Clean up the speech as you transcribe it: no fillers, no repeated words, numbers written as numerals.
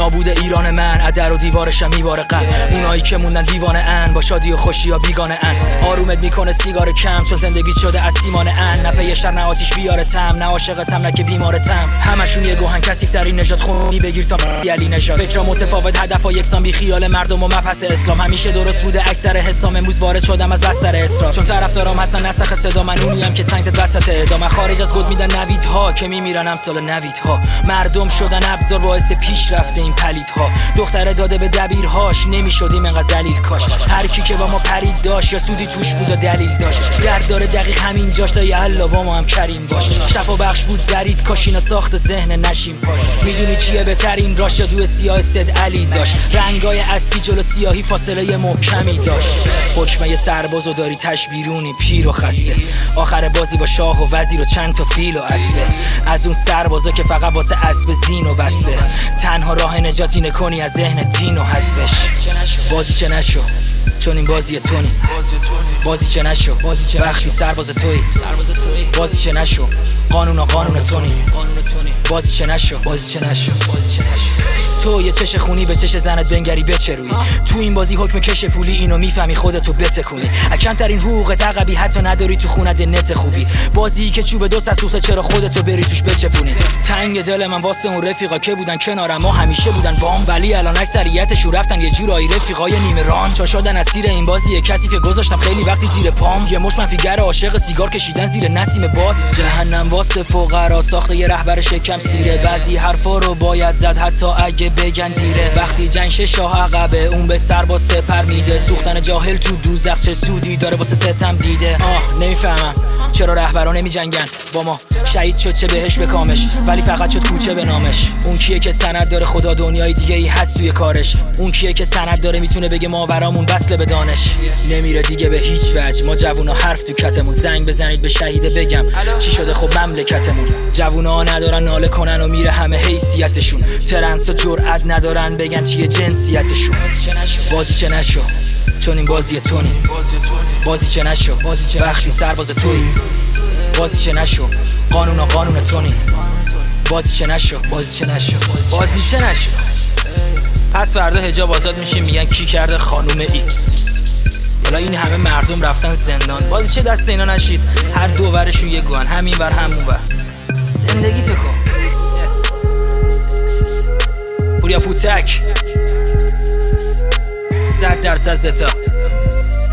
نابود ایران من، ادر و دیوارشم میباره غم. اونایی که موندن دیوانه ان، با شادی و خوشی یا بیگانه ان. آرومت میکنه سیگار کم، چون زندگی شده از سیمان ان. نه پی شر نه آتیش بیاره تم، نه عاشقتم نه که بیمارتم. همشون یه گوهن کثیف ترین نژاد، خونی بگیر تا علی نژاد. فکر متفاوت، هدفا یکسان، بی خیال مردم و مبحث اسلام. همیشه درست بوده اکثر حسام، امروز وارد شدم از بستر اسرار. چون طرفدارام هستن نسخ صدا، من اونیم که سنگ زد وسط اعدام. خارج از خود میدن نویدها که میمیرن امثال نویدها. مردم شدن ابزار باعث پیشرفت این پلیدها. دختره داده به دبیرهاش، نمیشدیم انقدر ذلیل کاش. هر کی که با ما پرید داشت، یا سودی توش بود و دلیل داشت. درد داره دقیق همین جاش، تا یا الله با ما هم کریم باش. شفا بخش بود زرید کاش، اینا ساخت ذهن نشیم پاش. میدونی چیه بهترین راش؟ دو سیاه سد علی داشت. رنگای اصلی جلو سیاهی فاصله محکمی داشت. حکمه سربازو داری تش بیرونی پیر و خسته. آخر بازی با شاه و وزیر و چند تا فیل و اسبه. از اون سربازا که فقط واسه اسب زین و بسته. تنها راه نجات اینه کنی از ذهن دین و حذفش. بازی چه نشو چون این بازی تونی. بازی چه نشو وقتی سرباز تویی. بازی چه نشو قانون تونی. بازی چه نشو تو یه چش خونی به چش زنت بنگری بچروی. تو این بازی حکم کش پولی، اینو میفهمی خودتو بتکونی. کمترین حقوق تقبی حتی نداری تو خونت نت خوبی. بازی که چوب دو سوخته، چرا خودتو بری توش بچپونی. تنگ دل من واسه اون رفیقا که بودن کنارم، ما همیشه بودن بام، ولی الان اکثریتشون رفتن یه جورایی رفیقای نیمه ران. چا شدن اسیر این بازی کسی که گذاشتم خیلی وقتی زیر پام. یه مش منفیگر عاشق سیگار کشیدن زیر نسیم باد. جهنم واسه فقرا ساخته یه رهبر شکم سیره. بعضی حرفا رو باید زد حتی اگه بگن دیره. وقتی جنگ شاه عقبه، اون به سرباز سپر میده. سوختن جاهل تو دوزخ چه سودی داره واسه ستم دیده. نمیفهمم چرا رهبرا نمی جنگن با ما. شهید شد چه بهش بکامش، ولی فقط شد کوچه به نامش. اون کیه که سند داره خدا دنیای دیگه ای هست توی کارش. اون کیه که سند داره میتونه بگه ماورامون وصله به دانش. نمیره دیگه به هیچ وجه، ما جوونا حرف تو کتمون. زنگ بزنید به شهیده بگم چی شده خب مملکتمون. جوونا ندارن ناله کنن و میره همه حیثیتشون. ترنس و جرأت ندارن بگن چیه جنسیتشون. بازی چه نشو چون این بازی تونی. بازی چه نشو وقتی سرباز تویی. بازی چه نشو قانون تونی. بازی چه نشو پس فردا حجاب آزاد میشیم، میگن کی کرده خانوم ایکس. حالا این همه مردم رفتن زندان، بازی چه دست اینا نشید. هر دو ورشون یه گوهن، همین ور همون ور. زندگی تو کن پوریا پوتک 100% زتا.